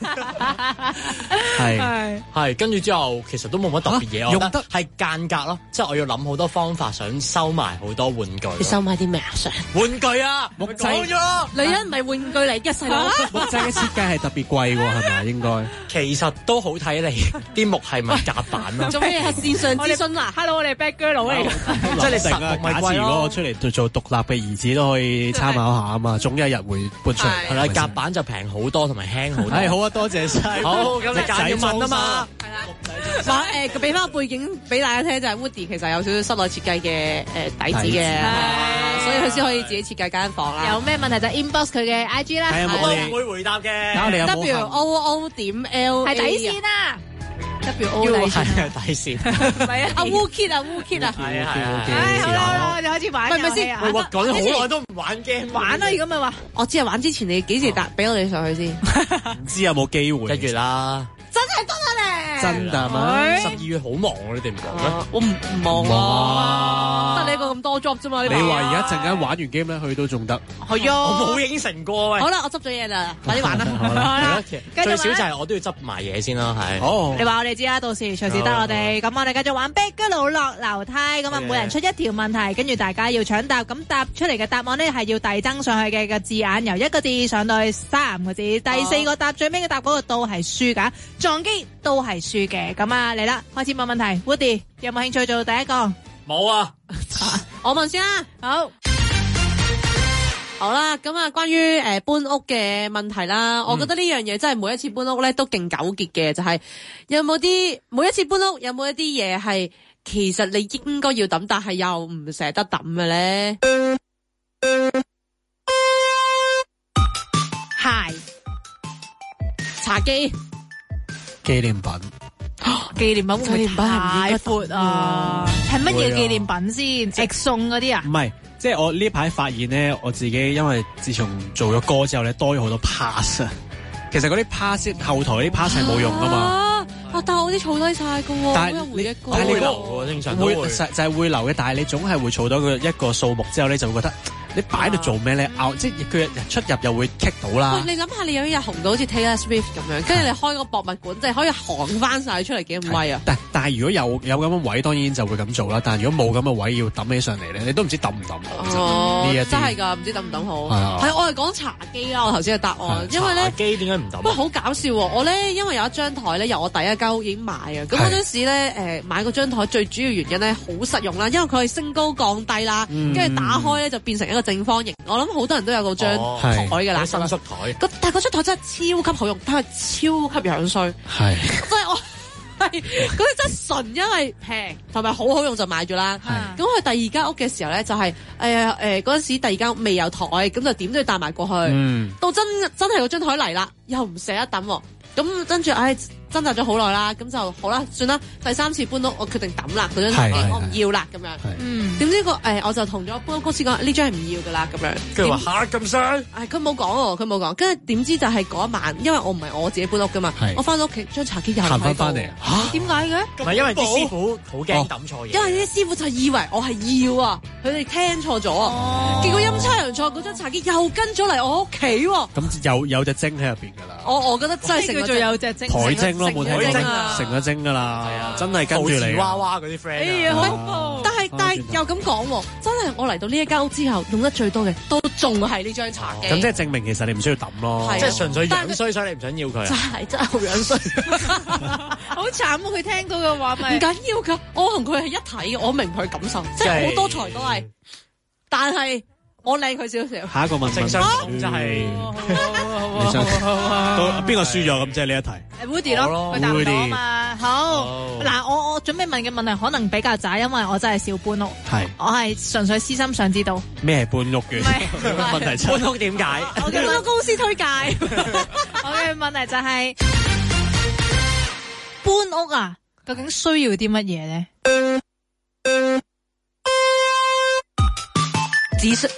係係，跟住之後其實都冇乜特別嘢，我覺得係間隔咯，即係我要諗好多方法，想收埋好多玩具。你收埋啲咩啊？想玩具啊！木製咗，女人唔係玩具嚟，一細佬。木製嘅設計係特別貴喎，係咪啊？應該其實都好睇你啲木係咪夾板咯？做咩係線上諮詢啊 ？Hello， 我哋 bad girl 佬嚟。即係你實木咪貴咯。假設如果我出嚟做獨立嘅兒子都可以參考下啊嘛，總有一日會搬出嚟。係啦，夾板就平好多，同埋輕好多。係好啊，多謝晒。好，咁你揀要問啊嘛。係啦。話誒，佢俾翻個背景俾大家聽，就係 Woody 其實有少少室內設計嘅誒底子嘅，所以佢先可以自己設計間房啦。有咩問題就 inbox 佢嘅 I G 啦。係啊，我唔會回答嘅。W O O 點 L 係底線啊。W O 底線係底線，唔係啊！阿 Wookit 啊 Wookit 啊，係啊係啊，唉好啦，就開始玩遊戲啊！喂，講咗好耐都唔玩 game，玩啦！如果咪話，我知啊，玩之前你幾時答俾我哋上去先？唔知有冇機會？一月啦，真係得啦咧！真㗎嘛？十二月好忙啊！你哋唔忙咩？我唔唔忙啊！得你一個咁多 job 啫嘛？你話而家陣間玩完 game 咧，去都仲得？係啊！我冇應承過喂。好啦，我執咗嘢啦，快啲玩啦！好啦，最少就係我都要執埋嘢先啦，係。哦，你話我哋知啦，到時隨時得我哋。咁我哋繼續玩 Big 嗰度落樓梯，咁啊每人出一條問題，跟住大家要搶答，咁答出嚟嘅答案咧係要遞增上去嘅個字眼，由一個字上到去三個字，第四個答最尾嘅答嗰個都係輸噶，撞機都係輸嘅。咁啊嚟啦，開始問問題 ，Woody 有冇興趣做第一個？冇啊，我問先啦。好，好啦，咁啊，關於誒搬屋嘅問題啦，嗯、我覺得呢樣嘢真係每一次搬屋咧都勁糾結嘅，就係、是、有冇啲每一次搬屋有冇一啲嘢係其實你應該要抌，但係又唔捨得抌嘅咧？鞋、茶几、紀念品。紀念品會唔會太闊啊？係乜嘢紀念品先？直送嗰啲啊？唔係，即係我呢排發現咧，我自己因為自從做咗歌之後咧，多咗好多 pass 啊。其實嗰啲 pass 後台啲 pass 係冇用噶嘛。啊！但係我啲儲低晒噶喎，但係你但係你個正常會就係會留嘅，但係你總係會儲到佢一個數目之後咧，就會覺得。你擺喺度做咩咧？拗即係佢出入又會棘到啦。喂，你諗下，你有一日紅到好似 Taylor Swift 咁樣，跟住你開個博物館，即係可以行翻晒出嚟幾咁威啊！但但係如果有有咁嘅位，當然就會咁做啦。但係如果冇咁嘅位要抌起上嚟咧，你都唔知抌唔抌好。哦，真係㗎，唔知抌唔抌好。係啊，係我係講茶几啦，我頭先嘅答案，因為咧茶几點解唔抌？不過好搞笑喎！我咧因為有一張台咧，由我第一間已經買啊。咁嗰陣時咧誒買嗰張台最主要原因咧好實用啦，因為佢係升高降低啦，跟住打開咧就變成一個正方形，我諗好多人都有嗰張台㗎啦，伸縮台。但係嗰張台真係超級好用，但係超級樣衰。係，即係我係嗰啲真係純因為平同埋好好用就買咗啦。咁去第二間屋嘅時候咧，就係誒誒嗰陣時第二間屋未有台，咁就點都要帶埋過去。嗯、到真真係嗰張台嚟啦，又唔捨得等喎。咁跟住唉。掙扎咗好耐啦，咁就好啦，算啦。第三次搬屋，我決定抌啦嗰張台，我唔要啦咁樣。嗯，點知個誒我就同咗搬屋公司講呢張係唔要噶啦咁樣。 佢話嚇咁衰， 誒佢冇講喎，佢冇講。跟住點知就係嗰一晚，因為我唔係我自己搬屋噶嘛，我翻到屋企張茶几又行翻翻嚟嚇？點解嘅？ 唔係因為啲師傅好驚抌錯嘢， 因為啲師傅就以為我係要啊，佢哋聽錯咗，結果陰差陽錯，嗰張茶几又跟咗嚟我屋企喎。 咁有有隻精喺入邊㗎啦。 我我覺得真係成咗有隻精， 台精咯，冇睇精啊， 成咗精㗎啦，係啊，真係跟住你。 娃娃嗰啲 friend。哎呀，好！但係但係又咁講喎，真係我嚟到呢一間屋之後，用得最多嘅都仲係呢張茶几。 咁即係證明其實你唔需要抌咯， 即係純粹樣衰，所以你唔想要佢。 真係真係好樣衰， 好慘啊！佢聽到嘅話咪唔緊要㗎，我同佢係一體嘅，我明佢感受，即係好多才都係，但係。我靚佢少少。 下一個問題就係你想到邊個輸咗咁？即係呢一題。 Woody 咯，佢答唔到啊嘛。好嗱，我我準備問嘅問題可能比較渣，因為我真係少搬屋。係，我係純粹私心想知道咩係搬屋嘅問題。 搬屋點解？ 我嘅搬屋公司推介。 我嘅問題就係搬屋啊，究竟需要啲乜嘢咧？ 只需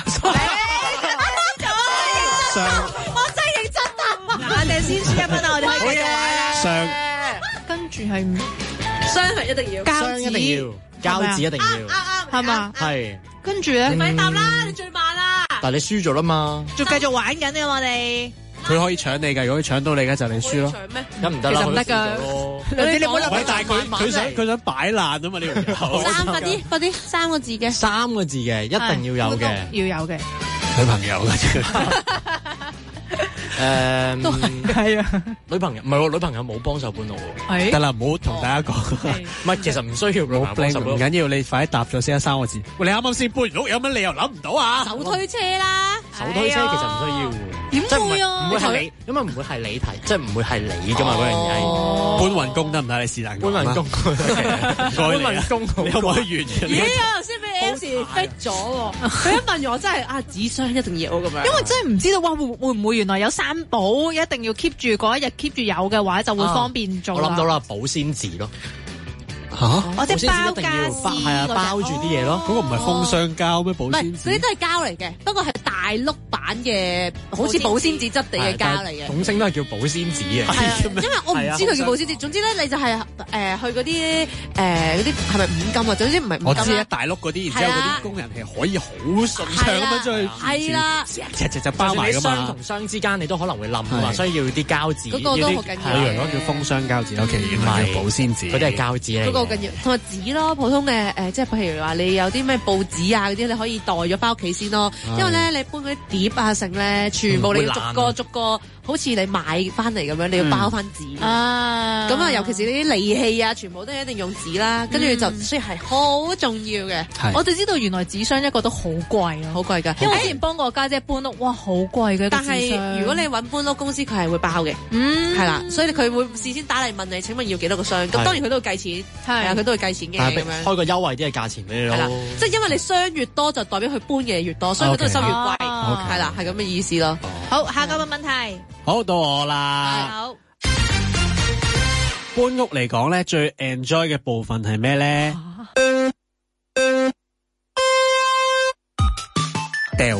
上，我真係認真答。我哋先輸一分啊，我哋可以繼續玩啦。 上， 跟住係雙係一定要， 膠一定要，膠紙一定要， 啱啱係嘛？ 係。 跟住咧， 快答啦！你最慢啦。 但係你輸咗啦嘛， 仲繼續玩緊嘅我哋。 佢可以搶你㗎，如果佢搶到你嘅就你輸咯。 搶咩？ 咁唔得啦， 其實唔得㗎。 你你唔好諗。 但係佢佢想佢想擺爛啊嘛呢個時候。 三快啲快啲三個字嘅。 三個字嘅一定要有嘅， 要有嘅。 女朋友嘅啫。 誒， 都係啊， 女朋友唔係喎，女朋友冇幫手搬屋喎。 得啦，唔好同大家講。 唔係，其實唔需要女朋友幫手搬屋。 唔緊要，你快啲答咗先三個字。喂，你啱啱先搬完屋，有乜理由諗唔到啊？ 手推車啦， 手推車其實唔需要嘅。 點會啊？ 唔會係你，因為唔會係你提，即係唔會係你㗎嘛嗰樣嘢。 搬運工得唔得？你是但搬運工，搬運工你可唔可以完？ 咦，我頭先俾 M 時逼咗喎，佢一問我真係啊，紙箱一定要咁樣。 因為真係唔知道哇，會會唔會原來有三寶，一定要 keep 住嗰一日 keep 住有嘅話，就會方便做。 我諗到啦，保鮮紙咯。 吓！ 我即係包家私， 係啊，包住啲嘢咯。 嗰個唔係封箱膠咩？保鮮紙嗰啲都係膠嚟嘅，不過係大碌版嘅，好似保鮮紙質地嘅膠嚟嘅。 統稱都係叫保鮮紙啊。 因為我唔知佢叫保鮮紙。總之咧，你就係誒去嗰啲誒嗰啲係咪五金啊？總之唔係五金。 我知一大碌嗰啲，然之後嗰啲工人係可以好順暢咁樣將佢係啦， 隻隻就包埋㗎嘛。 箱同箱之間你都可能會冧啊嘛，所以要啲膠紙。 嗰個都好緊要。 我以為嗰叫封箱膠紙，其實原來叫保鮮紙。 嗰啲係膠紙嚟。 嗰個好緊要，同埋紙咯，普通嘅誒，即係譬如話你有啲咩報紙啊嗰啲，你可以袋咗翻屋企先咯。因為咧，你搬嗰啲碟啊剩咧，全部你要逐個逐個，好似你買翻嚟咁樣，你要包翻紙。啊，咁啊，尤其是呢啲利器啊，全部都一定用紙啦。跟住就所以係好重要嘅。 我哋知道原來紙箱一個都好貴啊， 好貴㗎。 因為之前幫過家姐搬屋，哇，好貴嘅。 但係如果你揾搬屋公司，佢係會包嘅。嗯，係啦，所以佢會事先打嚟問你，請問要幾多個箱？咁當然佢都會計錢，係啊，佢都會計錢嘅咁樣。 開個優惠啲嘅價錢俾你咯。 即係因為你箱越多，就代表佢搬嘅越多，所以佢都係收越貴。係啦，係咁嘅意思咯。 好，下個問題。 好，到我啦。 好。 搬屋嚟講咧，最 enjoy 嘅部分係咩咧？掉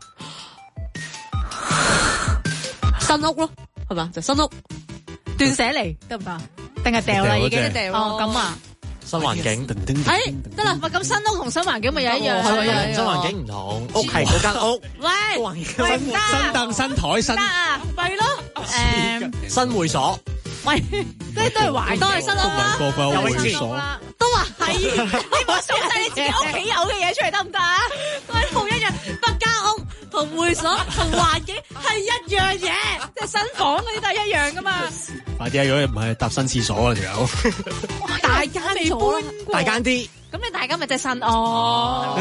新屋咯，係嘛？就新屋斷捨離得唔得？定係掉啦已經掉咯。哦，咁啊。 新環境， 哎，得啦， 咁新屋同新環境咪有一樣， 係咪？新環境唔同，屋係嗰間屋， 喂， 新新凳、新台、新， 得啊，咪咯，誒， 新會所， 喂，即係都係壞，都係新屋啦， 個個有會所， 都話係，你唔好數晒你自己屋企有嘅嘢出嚟得唔得啊？都係同一樣，北家屋同會所同環境係一樣嘢，即係新房嗰啲都係一樣噶嘛。 快啲啊！如果唔係搭新廁所啊，條友。 大間未搬過， 大間啲。 咁你大間咪即係新哦。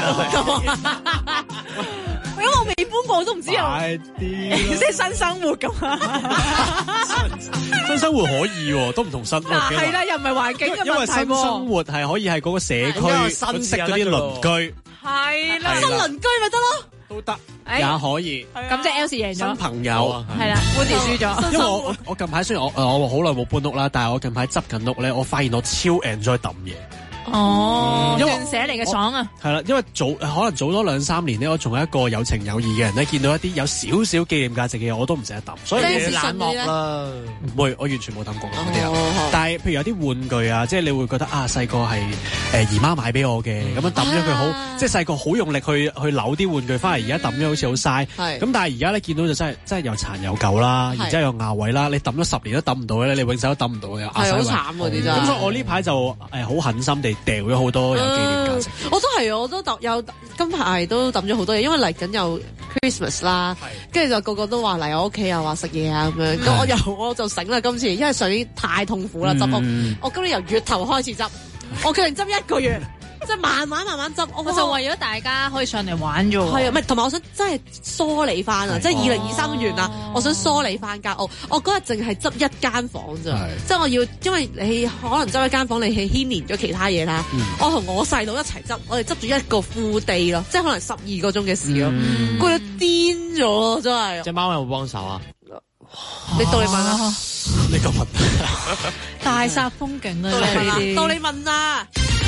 因為我未搬過，我都唔知啊。 快啲！ 即係新生活咁啊！ 新新生活可以喎，都唔同新。 嗱係啦，又唔係環境嘅問題喎。 因為新生活係可以係嗰個社區新識嗰啲鄰居。 係啦， 新鄰居咪得咯， 都得也可以。 咁即係 L 氏贏咗。 新朋友係啦 ，Woody 輸咗。 因為我我近排雖然我誒我好耐冇搬屋啦，但係我近排執緊屋咧，我發現我超 enjoy 抌嘢。 哦， 因為斷捨離嘅爽啊！ 係啦，因為早可能早咗兩三年咧，我仲係一個有情有義嘅人咧，見到一啲有少少紀念價值嘅嘢，我都唔捨得抌，所以你冷漠啦。 唔會，我完全冇抌過嗰啲啊。但係譬如有啲玩具啊，即係你會覺得啊，細個係誒姨媽買俾我嘅，咁樣抌咗佢好，即係細個好用力去去扭啲玩具翻嚟，而家抌咗好似好嘥。咁但係而家咧見到就真係真係又殘又舊啦，然之後又壓位啦，你抌咗十年都抌唔到咧，你永世都抌唔到嘅。 係好慘嗰啲真係。 咁所以我呢排就誒好狠心地掉咗好多。有紀念價值， 我都係，我都抌有今排都抌咗好多嘢，因為嚟緊有 Christmas 啦，跟住就個個都話嚟我屋企又話食嘢啊咁樣，咁我又我就醒啦今次，因為上年太痛苦啦執屋，我今年由月頭開始執，我決定執一個月。即係慢慢慢慢執，我就為咗大家可以上嚟玩啫喎。 係啊，唔係同埋我想真係梳理翻啊！即係二零二三完啦，我想梳理翻間屋。我嗰日淨係執一間房咋，即係我要，因為你可能執一間房，你係牽連咗其他嘢啦。我同我細佬一齊執，我哋執住一個 full day 咯，即係可能十二個鐘嘅事咯。佢哋癲咗咯，真係。 隻貓有冇幫手啊？ 你到你問啊！ 呢個問大煞風景啊！ 到你問啊！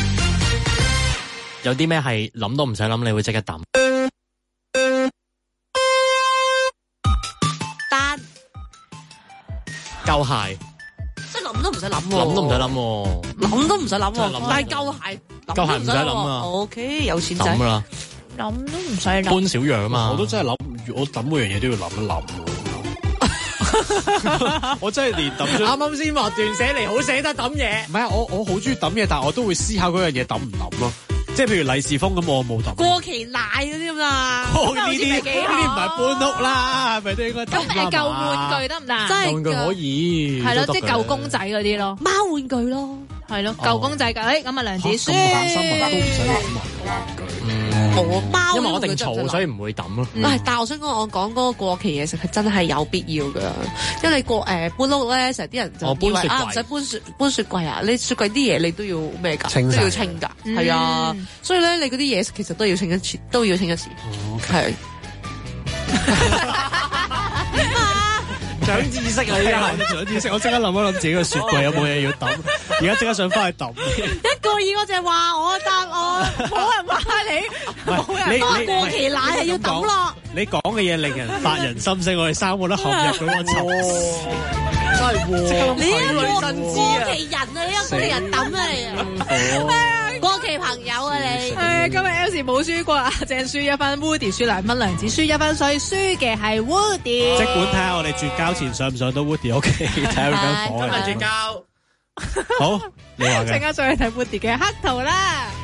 有啲咩係諗都唔使諗，你會即刻抌？ 單舊鞋， 即係諗都唔使諗， 諗都唔使諗， 諗都唔使諗，但係舊鞋， 舊鞋唔使諗啊。 O K，有錢仔抌啦， 諗都唔使諗。 搬小樣啊嘛， 我都真係諗，我抌每樣嘢都要諗一諗。我真係連抌咗。 啱啱先話斷捨離好捨得抌嘢， 唔係啊！我我好中意抌嘢，但係我都會思考嗰樣嘢抌唔抌咯。即係譬如利是封咁，我冇抌。 過期奶嗰啲咁啊， 呢啲呢啲唔係搬屋啦，係咪都應該抌咁誒舊玩具得唔得？ 真係玩具可以。 係咯，即係舊公仔嗰啲咯， 貓玩具咯， 係咯，舊公仔㗎。誒咁啊，梁子書。 咁新聞都唔使諗啊，玩具。 我貓， 因為我一定嘈，所以唔會抌咯。 但係我想講，我講嗰個過期嘢食係真係有必要㗎，因為你過誒搬屋咧，成日啲人就以為啊唔使搬雪搬雪櫃啊，你雪櫃啲嘢你都要咩㗎？都要清㗎，係啊，所以咧你嗰啲嘢食其實都要清一次，都要清一次，係。 長知識啊！依家長知識，我即刻諗一諗自己個雪櫃有冇嘢要抌，而家即刻想翻去抌。 一個二我就係話我答我，冇人話你，冇人話過期奶係要抌落。 你講嘅嘢令人發人深省，我哋三個都陷入嗰個沉思。 真係喎， 你一個過期人啊，你一個過期人抌啊你啊！過期朋友啊你！ 誒，今日 L 氏冇輸過啊，鄭輸一分 Woody 輸兩蚊，梁子輸一分，所以輸嘅係 Woody。 即管睇下我哋絕交前上唔上到 Woody屋企，睇下佢間房。 今日絕交。 好，你話嘅。 陣間再去睇 Woody 嘅黑圖啦。